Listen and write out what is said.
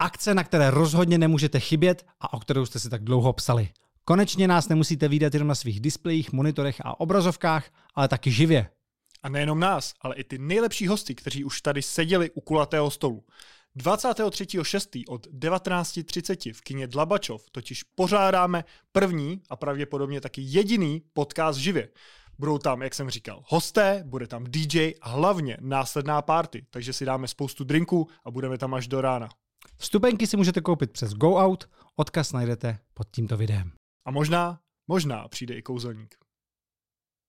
Akce, na které rozhodně nemůžete chybět a o kterou jste si tak dlouho psali. Konečně nás nemusíte vídat jenom na svých displejích, monitorech a obrazovkách, ale taky živě. A nejenom nás, ale i ty nejlepší hosty, kteří už tady seděli u kulatého stolu. 23.6. od 19.30 v kině Dlabačov totiž pořádáme první a pravděpodobně taky jediný podcast živě. Budou tam, jak jsem říkal, hosté, bude tam DJ a hlavně následná party, takže si dáme spoustu drinků a budeme tam až do rána. Vstupenky si můžete koupit přes Go Out, odkaz najdete pod tímto videem. A možná přijde i kouzelník.